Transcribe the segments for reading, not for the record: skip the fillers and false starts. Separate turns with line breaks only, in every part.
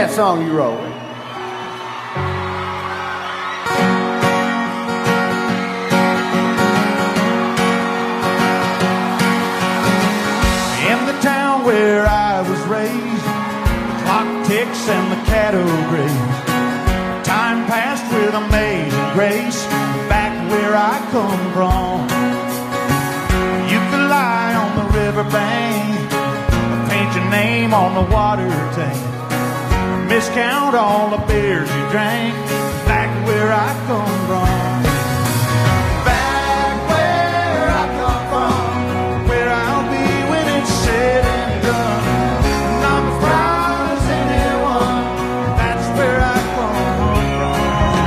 that song you wrote.
In the town where I was raised, the clock ticks and the cattle graze. Time passed with amazing grace back where I come from. You could lie on the riverbank, paint your name on the water tank, miscount all the beers you drank back where I come from. Back where I come from, where I'll be when it's said and done. And I'm as proud as anyone, that's where I come from.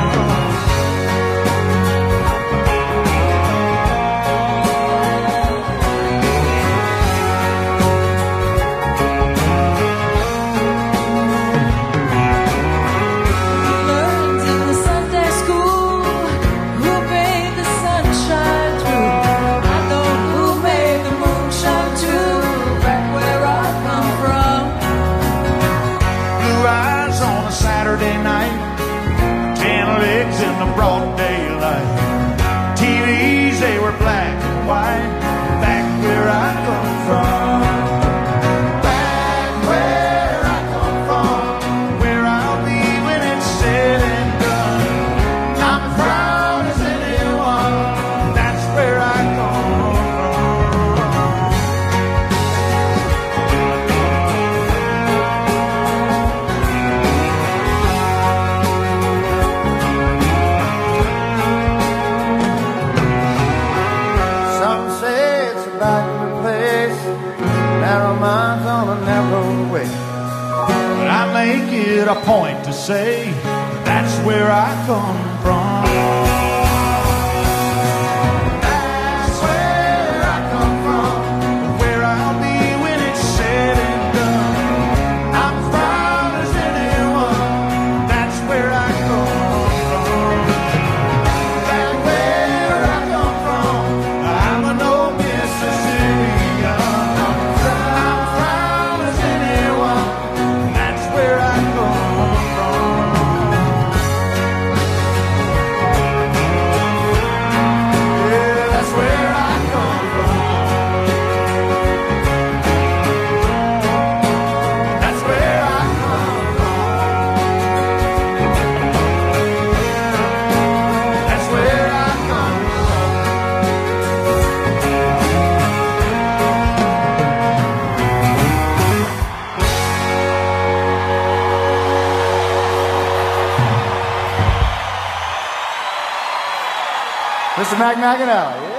Learned in the Sunday school who made the sunshine through. I know who made the moonshine too. Back where I come from.
Blue eyes on a Saturday night, tan legs in the broad daylight. TVs, they were black and white, back where I come from. Back where I come from, where I'll be when it's said and done. I'm as proud as anyone, that's where I come from.
Some say it's a backward place, narrow minds on a narrow way.
But I make it a point to say that's where I come from. That's where I come from, where I'll be when it's said and done. I'm as proud as anyone, that's where I come from. Back where I come from, I'm an old Mississippian. I'm as proud as anyone, that's where I come from. Yeah, that's where I come from. That's where I come from. That's where I come
Mr. Mac Mackinow, yeah.